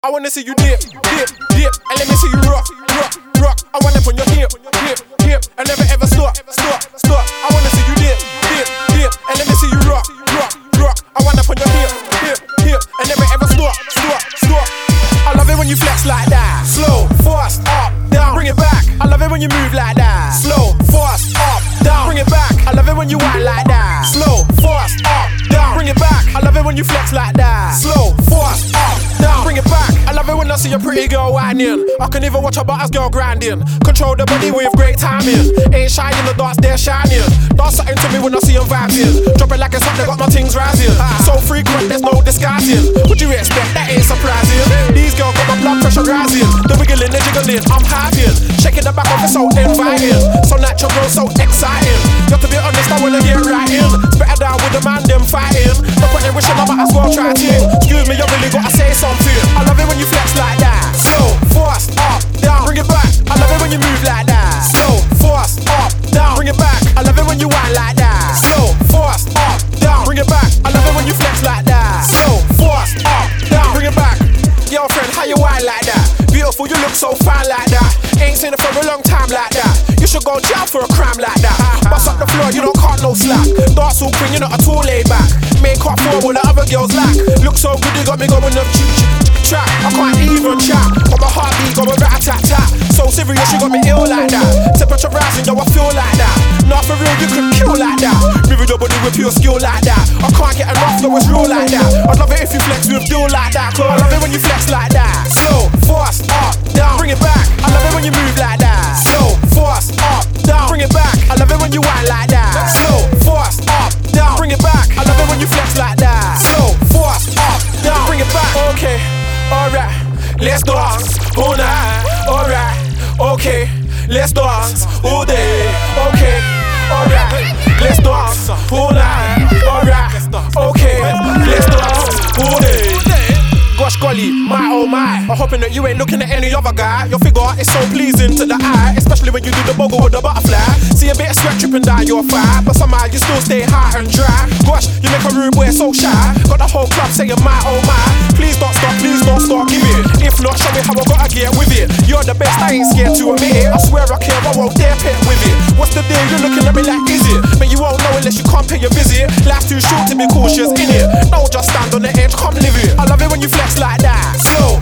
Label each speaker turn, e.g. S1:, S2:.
S1: I wanna see you dip, dip, dip, and let me see you rock, rock, rock. I wanna put your hip, hip, hip, and never ever stop, stop, stop. I wanna see you dip, dip, dip, and let me see you rock, rock, rock. I wanna put your hip, hip, hip, and never ever stop, stop, stop. I love it when you flex like that. Slow, fast, up, down, bring it back. I love it when you move like that. Slow, fast, up, down, bring it back. I love it when you whine like that. Slow, fast, up, down, bring it back. I love it when you flex like that. Slow, fast, up, down, bring it back. I love it when I see a pretty girl whining. I can even watch a butters girl grinding. Control the body with great timing. Ain't shy in the dark, they're shining. Dance something to me when I see them vibing. Drop it like it's hot, they got my things rising. So frequent, there's no disguising. What you expect? That ain't surprising. These girls got my blood pressure rising. The wiggling, the jiggling, I'm hyping. Shaking the back off, it's so inviting. So natural, so exciting. You have to be honest, I wanna get right in. Better down with the man, them fighting. The point in wishing I might as well try to. Excuse me, you really gotta say something. I love it when you flex like that. Slow, fast, up, down, bring it back. I love it when you move like that. Slow, fast, up, down, bring it back. I love it when you whine like that. Slow, fast, up, down, bring it back. I love it when you flex like that. Slow, fast, up, down, bring it back. Girlfriend, how you whine like that? Beautiful, you look so fine like that. Ain't seen it for a long time like that. You should go jail for a crime like that. Bust up the floor, you don't cut no slack. Dance all queen, you're not at all laid back. Make up for what the other girls lack. Look so good, you got me going up track. I can't even chat. Got my heartbeat going rat-a-tat-tat. So serious, you got me ill like that. Temperature rising, yo, I feel like that. Not for real, you can kill like that. Moving your body with pure skill like that. I can't get enough, yo, it's real like that. I'd love it if you flex with deal like that. Cause I love it when you flex like that. Slow, fast, up, down, bring it back. I love it when you move like that. Slow, fast, up, down, bring it back. I love it when you whine like that. Slow, fast, up, down, bring it back. I love it when you flex like that. Slow, fast, up, down, bring it back. Okay, alright, let's dance all night. Alright, okay, let's dance all day. Okay, alright, let's dance all night. Alright, okay, let's dance all day. Gosh golly, my oh my. I'm hoping that you ain't looking at any other guy. Your figure is so pleasing to the eye, especially when you do the bogle with the butterfly. See a bit of sweat dripping down your thigh, but somehow you still stay hot and dry. Gosh, you make a rude boy so shy. Got the whole club saying my oh my. Please don't stop, give it. If not, show me how I gotta get with it. You're the best, I ain't scared to admit it. I swear I care, I won't dare pet with it. What's the deal? You're looking at me like, is it? But you won't know unless you can't pay your visit. Life's too short to be cautious in it. Don't just stand on the edge, come live it. I love it when you flex like that. Slow,